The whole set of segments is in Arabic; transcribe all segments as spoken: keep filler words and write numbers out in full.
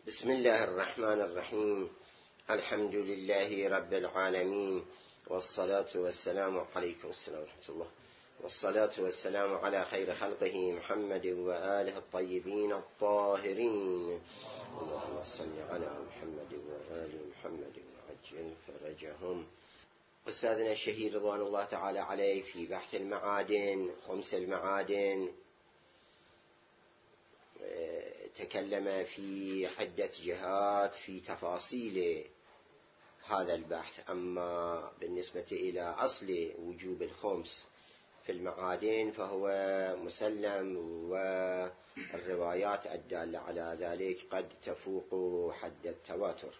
بسم الله الرحمن الرحيم. الحمد لله رب العالمين، والصلاة والسلام عليكم السلام ورحمة الله والصلاة والسلام على خير خلقه محمد وآله الطيبين الطاهرين. اللهم صل على محمد وآل محمد وعجل فرجهم. أستاذنا الشهيد رضوان الله تعالى عليه في بحث المعادن، خمس المعادن، تكلم في عدة جهات في تفاصيل هذا البحث. أما بالنسبة إلى أصل وجوب الخمس في المعادن فهو مسلم، والروايات الدالة على ذلك قد تفوق حد التواتر.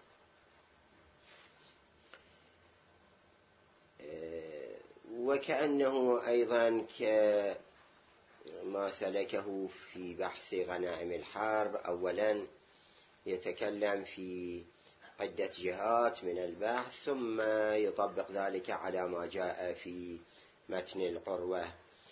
وكأنه أيضا كما سلكه في بحث غنائم الحرب، أولا يتكلم في عدة جهات من البحث ثم يطبق ذلك على ما جاء في متن العروة.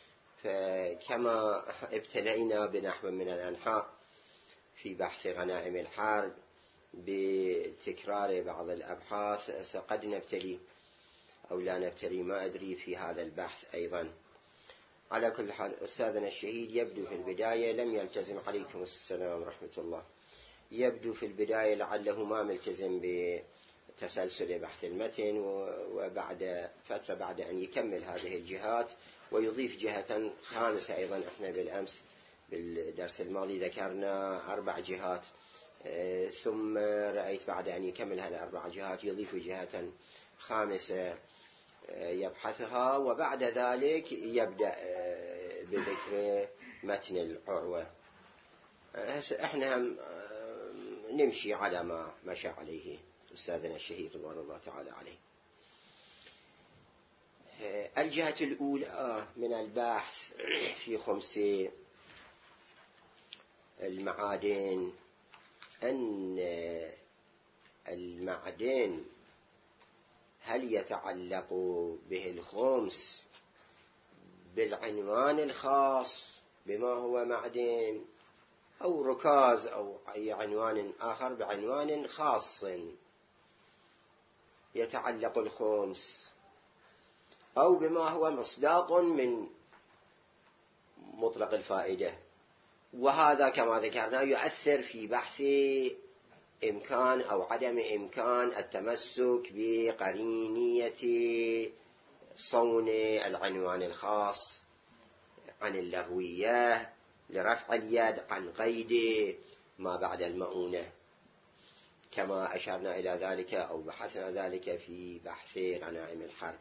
فكما ابتلينا بنحو من الأنحاء في بحث غنائم الحرب بتكرار بعض الأبحاث، سقد نبتلي أو لا نبتلي ما أدري في هذا البحث أيضا. على كل حال أستاذنا الشهيد يبدو في البداية لم يلتزم، عليكم السلام ورحمة الله، يبدو في البداية لعله ما ملتزم بتسلسل بحث المتن، وبعد فترة بعد أن يكمل هذه الجهات ويضيف جهة خامسة أيضا. احنا بالأمس بالدرس الماضي ذكرنا أربع جهات، ثم رأيت بعد أن يكمل هذه الأربع جهات يضيف جهة خامسة يبحثها، وبعد ذلك يبدأ بذكر متن العروة. احنا هم نمشي على ما مشى عليه أستاذنا الشهيد رضوان الله تعالى عليه. الجهة الأولى من البحث في خمس المعادن أن المعدن هل يتعلق به الخمس بالعنوان الخاص بما هو معدن، أو ركاز أو أي عنوان آخر بعنوان خاص يتعلق الخمس، أو بما هو مصداق من مطلق الفائدة. وهذا كما ذكرنا يؤثر في بحث إمكان أو عدم إمكان التمسك بقرينية صون العنوان الخاص عن اللغوية لرفع اليد عن قيد ما بعد المؤونة، كما أشرنا إلى ذلك أو بحثنا ذلك في بحث غنائم الحرب.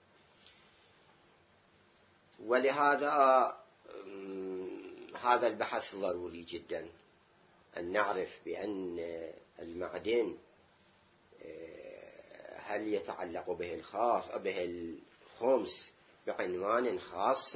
ولهذا هذا البحث ضروري جدا أن نعرف بأن المعدن هل يتعلق به الخاص أو به الخمس بعنوان خاص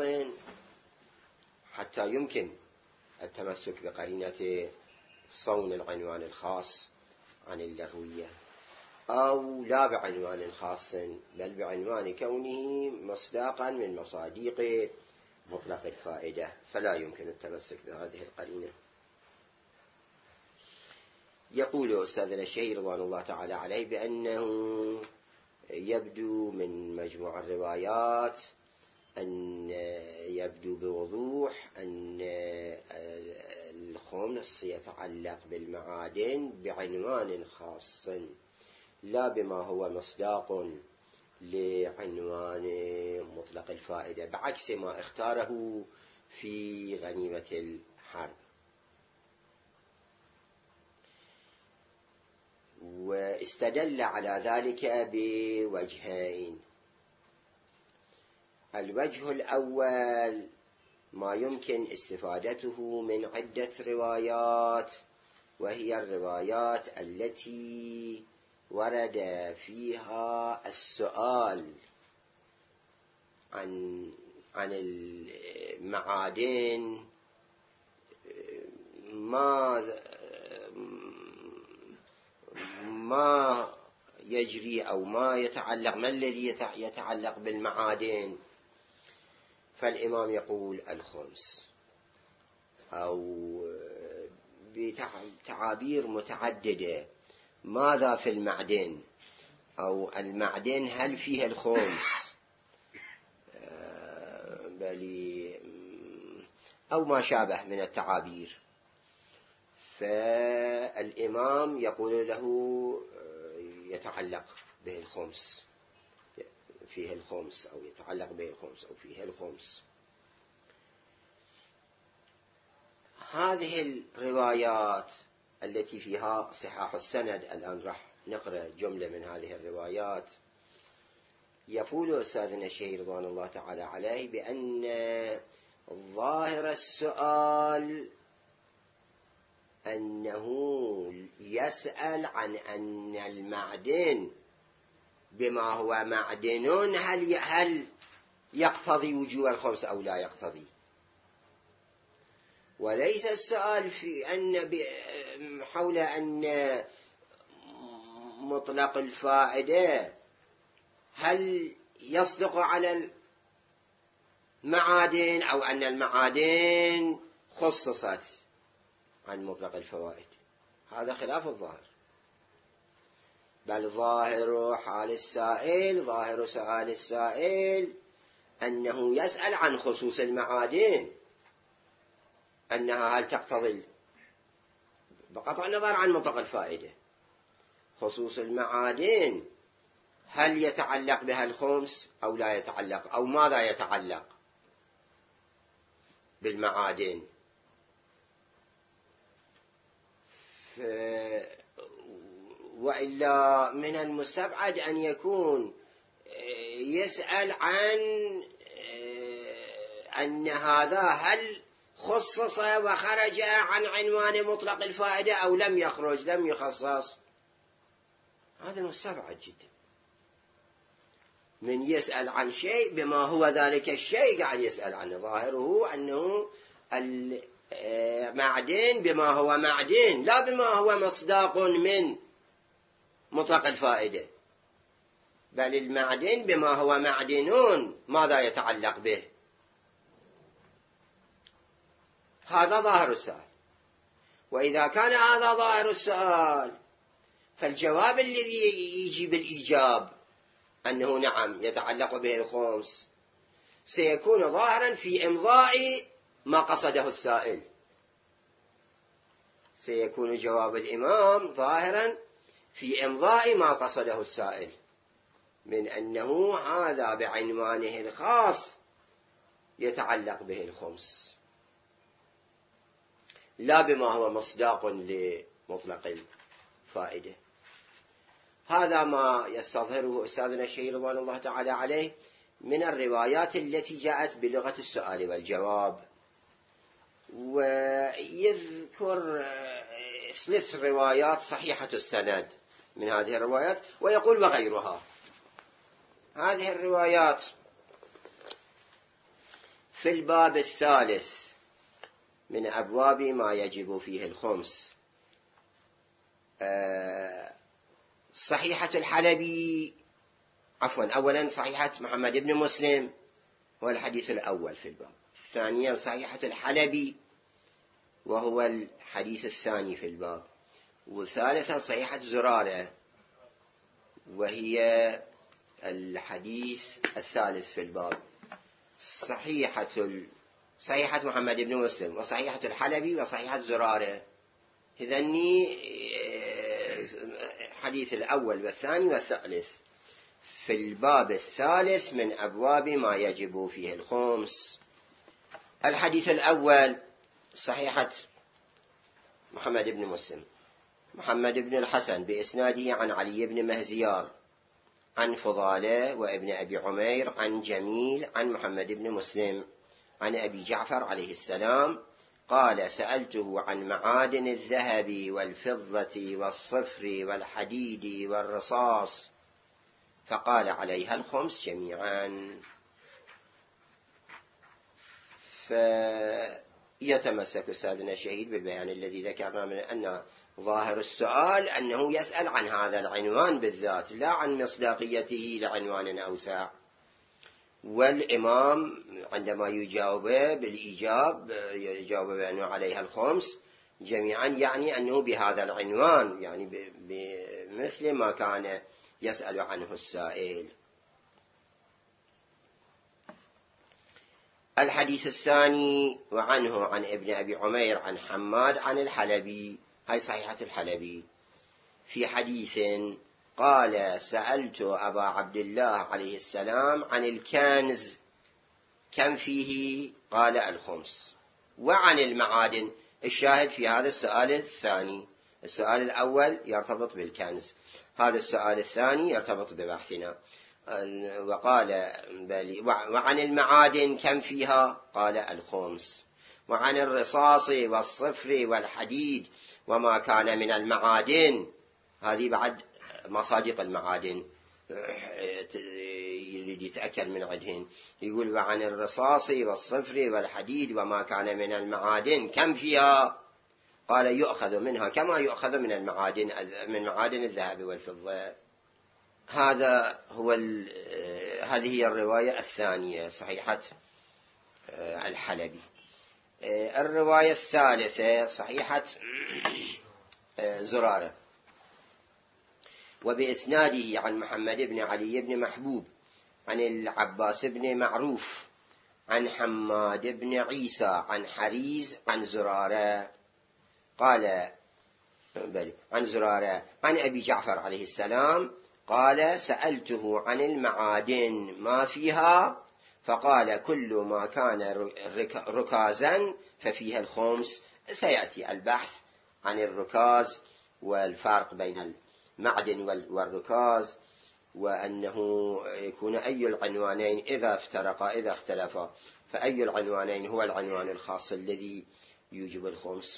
حتى يمكن التمسك بقرينة صون العنوان الخاص عن اللغوية، أو لا بعنوان خاص بل بعنوان كونه مصداقا من مصاديق مطلق الفائدة، فلا يمكن التمسك بهذه القرينة. يقول أستاذنا الشهيد رضوان الله تعالى عليه بأنه يبدو من مجموع الروايات أن يبدو بوضوح أن الخمس يتعلق بالمعادن بعنوان خاص لا بما هو مصداق لعنوان مطلق الفائدة، بعكس ما اختاره في غنيمة الحرب. واستدل على ذلك بوجهين. الوجه الأول ما يمكن استفادته من عدة روايات، وهي الروايات التي ورد فيها السؤال عن عن المعادن ما ما يجري أو ما يتعلق، ما الذي يتعلق بالمعادن. فالإمام يقول الخمس، أو بتعابير متعددة. ماذا في المعدن، أو المعدن هل فيه الخمس، بل أو ما شابه من التعابير. فالإمام يقول له يتعلق به الخمس، فيه الخمس، أو يتعلق به الخمس، أو فيه الخمس. هذه الروايات التي فيها صحاح السند، الآن راح نقرأ جملة من هذه الروايات. يقول أستاذنا الشيخ رضوان الله تعالى عليه بأن ظاهر السؤال أنه يسأل عن أن المعدن بما هو معدن هل هل يقتضي وجوب الخمس أو لا يقتضي، وليس السؤال في أن حول أن مطلق الفائدة هل يصدق على المعادن، أو أن المعادن خصصت عن مطلق الفوائد. هذا خلاف الظاهر، بل ظاهر حال السائل، ظاهر سؤال السائل أنه يسأل عن خصوص المعادن، أنها هل تقتضي بقطع النظر عن مطلق الفائدة، خصوص المعادن هل يتعلق بها الخمس أو لا يتعلق، أو ماذا يتعلق بالمعادن. وإلا من المستبعد أن يكون يسأل عن أن هذا هل خصص وخرج عن عنوان مطلق الفائدة أو لم يخرج، لم يخصص. هذا مستبعد جدا. من يسأل عن شيء بما هو ذلك الشيء قاعد يسأل عنه، ظاهره أنه المعدن بما هو معدن، لا بما هو مصداق من مطلق الفائدة، بل المعدن بما هو معدنون ماذا يتعلق به. هذا ظاهر السؤال. وإذا كان هذا ظاهر السؤال فالجواب الذي يجي بالإيجاب أنه نعم يتعلق به الخمس سيكون ظاهرا في إمضاء ما قصده السائل. سيكون جواب الإمام ظاهرا في إمضاء ما قصده السائل من أنه هذا بعنوانه الخاص يتعلق به الخمس، لا بما هو مصداق لمطلق الفائدة. هذا ما يستظهره أستاذنا الشيخ رضوان الله تعالى عليه من الروايات التي جاءت بلغة السؤال والجواب. ويذكر ثلاث روايات صحيحة السند من هذه الروايات، ويقول وغيرها. هذه الروايات في الباب الثالث من أبواب ما يجب فيه الخمس. صحيحة الحلبي، عفوا أولا صحيحة محمد بن مسلم هو الحديث الأول في الباب، ثانيا صحيحة الحلبي وهو الحديث الثاني في الباب، وثالثا صحيحة زرارة وهي الحديث الثالث في الباب. صحيحة ال... صحيحة محمد بن مسلم وصحيحة الحلبي وصحيحة زرارة، إذني الحديث الأول والثاني والثالث في الباب الثالث من أبواب ما يجب فيه الخمس. الحديث الأول صحيحة محمد بن مسلم، محمد بن الحسن بإسناده عن علي بن مهزيار عن فضالة وابن أبي عمير عن جميل عن محمد بن مسلم عن أبي جعفر عليه السلام قال: سألته عن معادن الذهب والفضة والصفر والحديد والرصاص فقال: عليها الخمس جميعا. فيتمسك أستاذنا الشهيد بالبيان الذي ذكرنا من أن ظاهر السؤال أنه يسأل عن هذا العنوان بالذات، لا عن مصداقيته لعنوان أوسع. والإمام عندما يجاوب بالإيجاب يجاوب بأنه عليها الخمس، جميعا يعني أنه بهذا العنوان، يعني بمثل ما كان يسأل عنه السائل. الحديث الثاني وعنه عن ابن أبي عمير عن حماد عن الحلبي، هاي صحيحة الحلبي، في حديث قال سألت أبا عبد الله عليه السلام عن الكنز كم فيه؟ قال الخمس. وعن المعادن، الشاهد في هذا السؤال الثاني، السؤال الأول يرتبط بالكنز، هذا السؤال الثاني يرتبط ببحثنا. وقال بلي وعن المعادن كم فيها؟ قال الخمس. وعن الرصاص والصفر والحديد وما كان من المعادن، هذه بعد مصادق المعادن يريد يتأكد من عدهن، يقول وعن الرصاص والصفر والحديد وما كان من المعادن كم فيها؟ قال يؤخذ منها كما يؤخذ من المعادن من معادن الذهب والفضة. هذا هو هذه هي الرواية الثانية صحيحة الحلبي. الرواية الثالثة صحيحة زرارة، وبإسناده عن محمد بن علي بن محبوب عن العباس بن معروف عن حماد بن عيسى عن حريز عن زرارة قال بل عن زرارة عن أبي جعفر عليه السلام قال سألته عن المعادن ما فيها؟ فقال كل ما كان ركازا ففيها الخمس. سيأتي البحث عن الركاز والفرق بين المعدن والركاز، وأنه يكون أي العنوانين إذا افترقا إذا اختلفا فأي العنوانين هو العنوان الخاص الذي يوجب الخمس.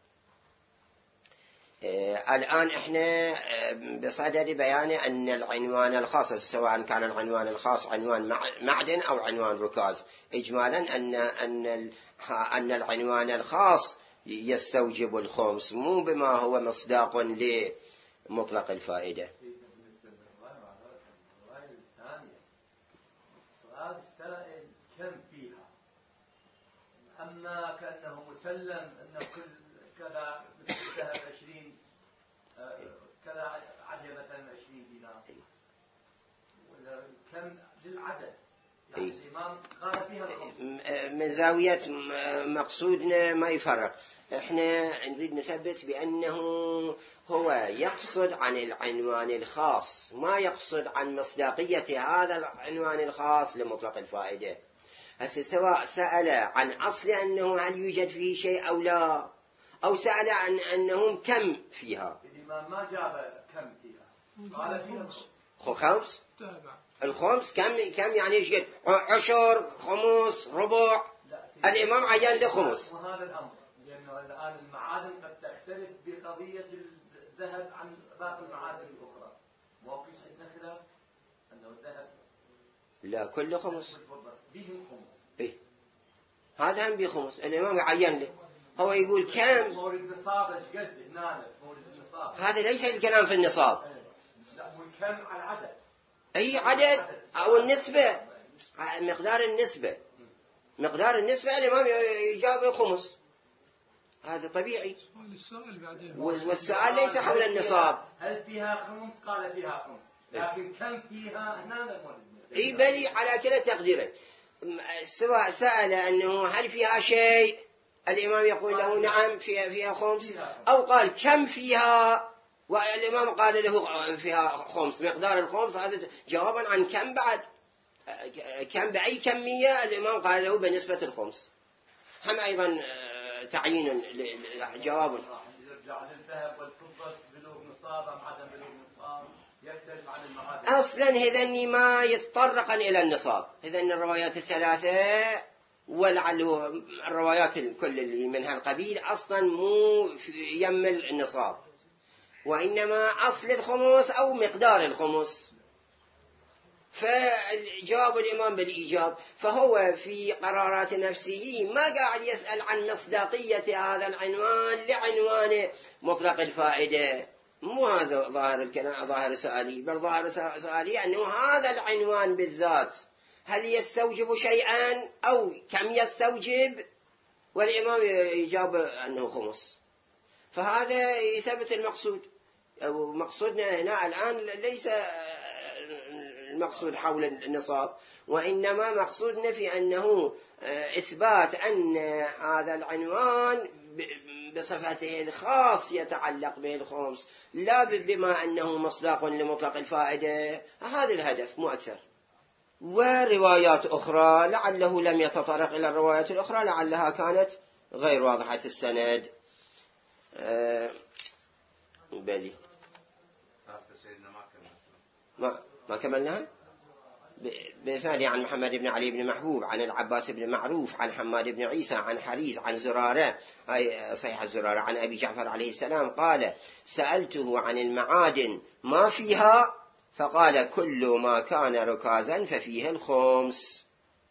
الآن احنا بصدد بيان أن العنوان الخاص سواء كان العنوان الخاص عنوان معدن أو عنوان ركاز، إجمالا أن أن أن العنوان الخاص يستوجب الخمس، مو بما هو مصداق لمطلق الفائدة. السؤال السائل كم فيها، أما كأنه مسلم أن كل كذا ذهب عشرين كذا عدل مثلا عشرين دينار، ولا كم للعدد يعني الإمام قال فيها الخمس. من زاوية مقصودنا ما يفرق، احنا نريد نثبت بأنه هو يقصد عن العنوان الخاص، ما يقصد عن مصداقية هذا العنوان الخاص لمطلق الفائدة. هسه سواء سأل عن أصل أنه هل يوجد فيه شيء أو لا، أو سأل عن أنهم كم فيها. الإمام ما جاب كم فيها، قال فيها خو خمس. الخمس كم كم يعني ايش قد؟ عشر، خمس، ربع. الإمام عين له خمس. وهذا الأمر لأنه الآن المعادن قد تختلف بقضية الذهب عن باقي المعادن الأخرى، موقف عندنا خلاف أنه الذهب لا كله خمس. بهم خمس. إيه هذا هم بخمس، الإمام عين له، هو يقول كم. مورد النصاب ايش قد هنا مورد النصاب. هذا ليس الكلام في النصاب. لا كم على العدد. أي عدد أو النسبة، مقدار النسبة، مقدار النسبة الإمام يجاب خمس، هذا طبيعي. والسؤال ليس حول النصاب. هل فيها خمس؟ قال فيها خمس، لكن كم فيها هنا؟ اي بلي على كلا تقديره، سواء سأل أنه هل فيها شيء الإمام يقول له نعم فيها فيها خمس، أو قال كم فيها والإمام قال له فيها خمس، مقدار الخمس، هذا جوابا عن كم بعد كم بأي كمية الإمام قال له بنسبة الخمس، هم أيضا تعيين جواب. الذهب والفضة بلوغ نصاب أم عدم بلوغ نصاب يختلف عن المعادن. أصلا هذني ما يتطرقا إلى النصاب، هذن الروايات الثلاثة ولعله الروايات الكل اللي من هالقبيل أصلا مو يمل النصاب، وإنما أصل الخمس أو مقدار الخمس، فجاوب الإمام بالإيجاب. فهو في قرارات نفسه ما قاعد يسأل عن مصداقية هذا العنوان لعنوان مطلق الفائدة، مو هذا ظاهر الكلام، ظاهر سؤالي، بل ظاهر سؤالي أنه هذا العنوان بالذات هل يستوجب شيئا أو كم يستوجب، والإمام يجاب أنه خمس. فهذا يثبت المقصود. مقصودنا هنا الآن ليس المقصود حول النصاب، وإنما مقصودنا في أنه إثبات أن هذا العنوان بصفته الخاص يتعلق به الخمس، لا بما أنه مصداق لمطلق الفائدة. هذا الهدف مو أكثر. وروايات أخرى لعله لم يتطرق إلى الروايات الأخرى، لعلها كانت غير واضحة السند. أه بلي ما ما كملناها. بإسناده عن محمد بن علي بن محبوب عن العباس بن معروف عن حماد بن عيسى عن حريز عن زرارة، أي صحيح الزرارة، عن أبي جعفر عليه السلام قال: سألته عن المعادن ما فيها، فقال: كل ما كان ركازا ففيه الخمس.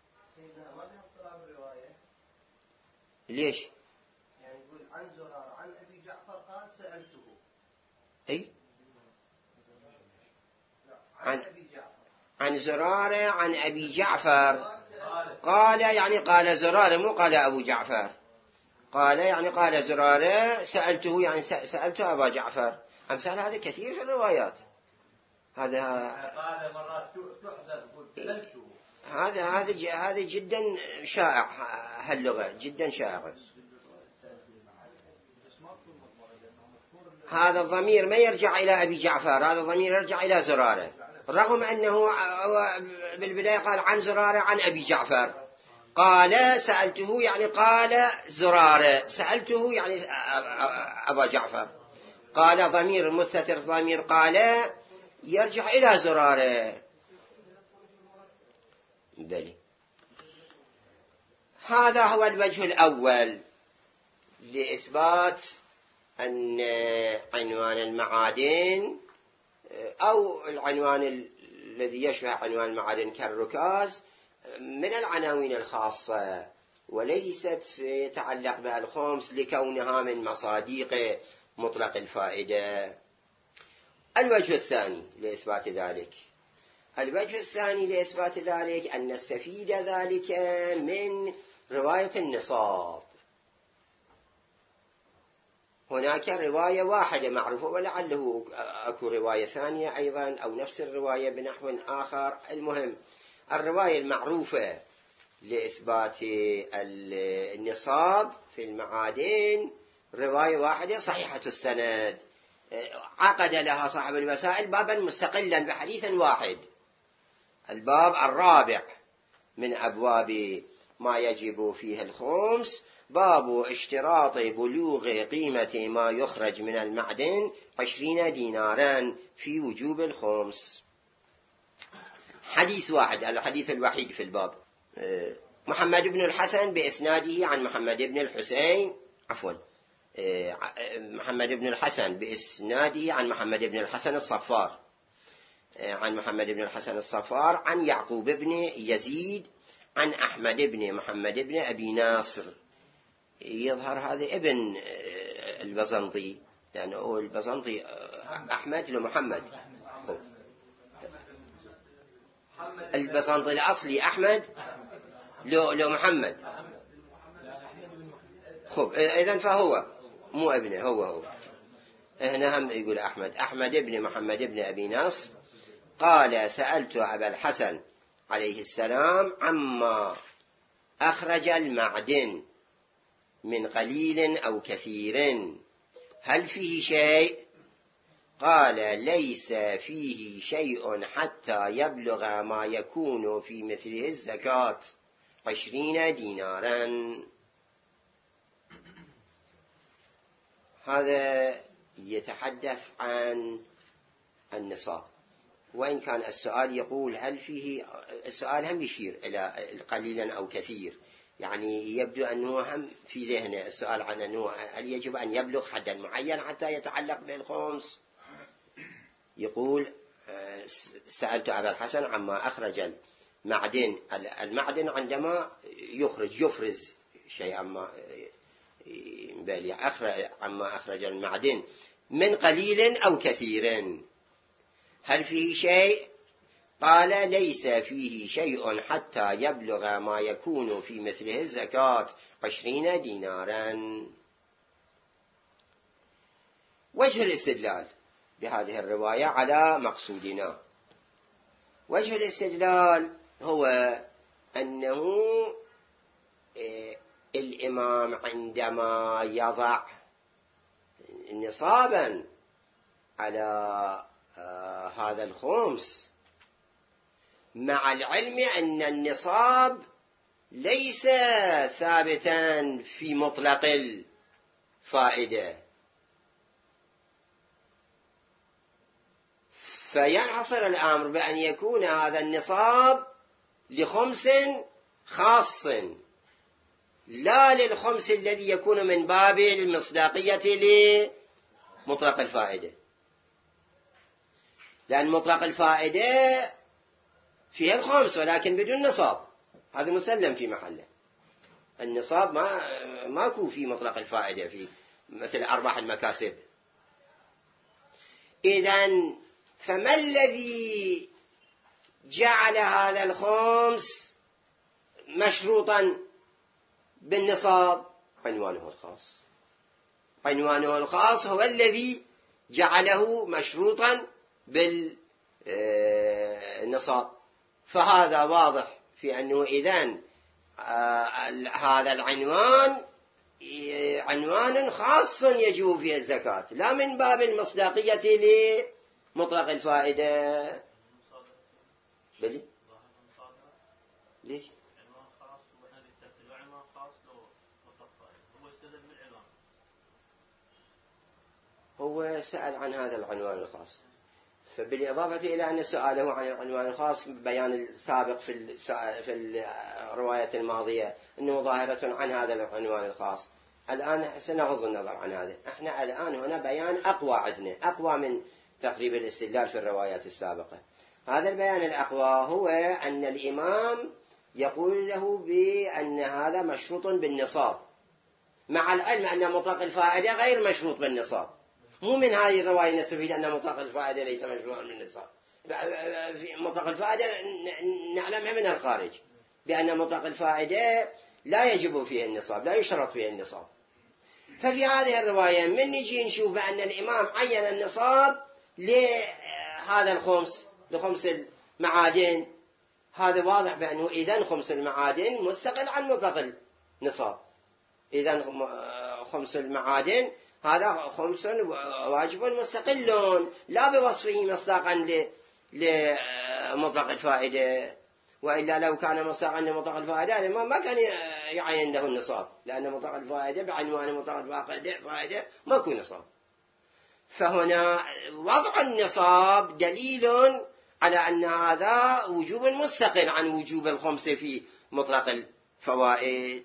ليش؟ يعني يقول عن زرارة عن أبي جعفر قال سألته. أي عن أبي جعفر عن زرارة عن أبي جعفر قال، يعني قال زرارة مو قال أبو جعفر. قال يعني قال زرارة سألته، يعني سألت أبا جعفر. أمثال هذا كثير في الروايات. هذا قال مرات تحذف هذا هذا هذا جدا شائع، هاللغة جدا شائعة. هذا الضمير ما يرجع إلى أبي جعفر، هذا الضمير يرجع إلى زرارة، رغم أنه بالبداية قال عن زرارة عن أبي جعفر. قال سألته يعني قال زرارة، سألته يعني أبا جعفر. قال ضمير مستتر، ضمير قال يرجع إلى زرارة. بلي. هذا هو الوجه الأول لإثبات أن عنوان المعادن أو العنوان الذي يشبه عنوان المعادن كالركاز من العناوين الخاصة، وليست يتعلق بها الخمس لكونها من مصاديق مطلق الفائدة. الوجه الثاني لإثبات ذلك الوجه الثاني لإثبات ذلك أن نستفيد ذلك من رواية النصاب. هناك رواية واحدة معروفة، ولعله أكو رواية ثانية أيضا أو نفس الرواية بنحو آخر. المهم الرواية المعروفة لإثبات النصاب في المعادن رواية واحدة صحيحة السند، عقد لها صاحب الوسائل بابا مستقلا بحديث واحد. الباب الرابع من أبواب ما يجب فيه الخمس، باب اشتراط بلوغ قيمة ما يخرج من المعدن عشرين دينارا في وجوب الخمس. حديث واحد، الحديث الوحيد في الباب. محمد بن الحسن بإسناده عن محمد بن الحسين عفوا محمد بن الحسن بإسناده عن محمد بن الحسن الصفار عن محمد بن الحسن الصفار عن يعقوب بن يزيد عن أحمد بن محمد بن أبي ناصر. يظهر هذا ابن البزنطي، لأنه البزنطي أحمد لمحمد. البزنطي الأصلي أحمد لو لو محمد. خب إذن فهو مو ابنه، هو هو هنا هم يقول أحمد أحمد بن محمد بن أبي ناصر قال: سألت أبا الحسن عليه السلام عما أخرج المعدن من قليل أو كثير هل فيه شيء؟ قال: ليس فيه شيء حتى يبلغ ما يكون في مثله الزكاة عشرين دينارا. هذا يتحدث عن النصاب، وإن كان السؤال يقول هل فيه، السؤال هم يشير إلى قليلا أو كثير، يعني يبدو أنه هم في ذهنه السؤال عن أنه هل يجب أن يبلغ حدا معين حتى يتعلق بالخمس. يقول: سألت أبا الحسن عما أخرج المعدن. المعدن عندما يخرج يفرز شيئا ما، بل أخرج عما أخرج المعدن من قليل أو كثير هل فيه شيء؟ قال: ليس فيه شيء حتى يبلغ ما يكون في مثله الزكاة عشرين دينارا. وجه الاستدلال بهذه الرواية على مقصودنا. وجه الاستدلال هو أنه الإمام عندما يضع نصابا على هذا الخمس، مع العلم أن النصاب ليس ثابتا في مطلق الفائدة، فينحصر الأمر بأن يكون هذا النصاب لخمس خاص، لا للخمس الذي يكون من باب المصداقية لمطلق الفائدة، لأن مطلق الفائدة فيها الخمس ولكن بدون نصاب، هذا مسلم في محله. النصاب ما ماكو في مطلق الفائدة في مثل أرباح المكاسب. إذن فما الذي جعل هذا الخمس مشروطا بالنصاب؟ عنوانه الخاص. عنوانه الخاص هو الذي جعله مشروطا بالنصاب. فهذا واضح في أنه إذن هذا العنوان عنوان خاص يجب فيه الزكاة، لا من باب المصداقية لمطلق الفائدة. بلي ليش؟ عنوان خاص وإحنا نستخدم عنوان خاص لو مطلق فائدة، هو استدل بالعنوان. هو سأل عن هذا العنوان الخاص، فبالإضافة إلى أن سؤاله عن العنوان الخاص بيان السابق في في الرواية الماضية أنه ظاهرة عن هذا العنوان الخاص، الآن سنغض النظر عن هذا. احنا الآن هنا بيان أقوى عندنا، أقوى من تقريب الاستدلال في الروايات السابقة. هذا البيان الأقوى هو أن الإمام يقول له بأن هذا مشروط بالنصاب، مع العلم أن مطلق الفائدة غير مشروط بالنصاب. مو من هذه الرواية نستفيد أن مطلق الفائدة ليس مشروطا بالنصاب. في مطلق الفائدة نعلمها من الخارج بأن مطلق الفائدة لا يجب فيه النصاب، لا يشترط فيه النصاب. ففي هذه الرواية من نجي نشوف بأن الإمام عين النصاب لهذا الخمس، لخمس المعادن، هذا واضح بأنه إذن خمس المعادن مستقل عن مطلق النصاب. إذن خمس المعادن هذا خمس واجب مستقل لا بوصفه مصداقا لمطلق الفائدة، وإلا لو كان مصداقا لمطلق الفائدة ما كان يعين له النصاب، لأن مطلق الفائدة بعنوان مطلق الفائدة ما يكون نصاب. فهنا وضع النصاب دليل على أن هذا وجوب مستقل عن وجوب الخمس في مطلق الفوائد.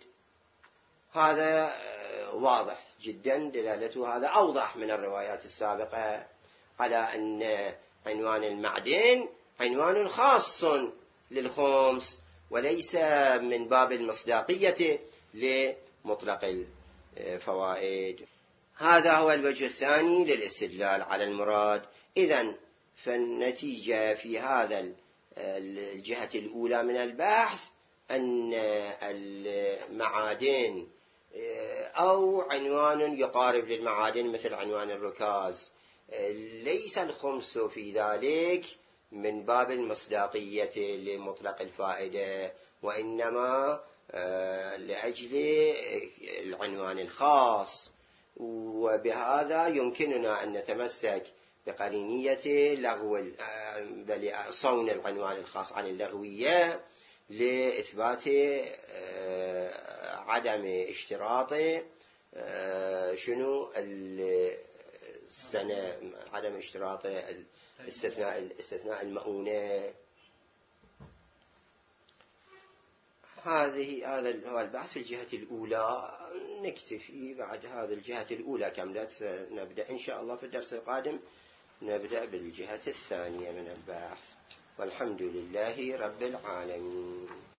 هذا واضح جدا، دلالته هذا أوضح من الروايات السابقة على أن عنوان المعدن عنوان خاص للخمس وليس من باب المصداقية لمطلق الفوائد. هذا هو الوجه الثاني للاستدلال على المراد. إذن فالنتيجة في هذا الجهة الأولى من البحث أن المعادن أو عنوان يقارب للمعادن مثل عنوان الركاز ليس الخمس في ذلك من باب المصداقية لمطلق الفائدة، وإنما لأجل العنوان الخاص. وبهذا يمكننا أن نتمسك بقرينية لغو صون العنوان الخاص عن اللغوية لإثبات عدم اشتراط شنو السنة، عدم اشتراط الاستثناء الاستثناء المؤونة. هذه هذا هو البحث في الجهة الأولى. نكتفي بعد هذه الجهة الأولى كملت، نبدأ إن شاء الله في الدرس القادم نبدأ بالجهة الثانية من البحث، والحمد لله رب العالمين.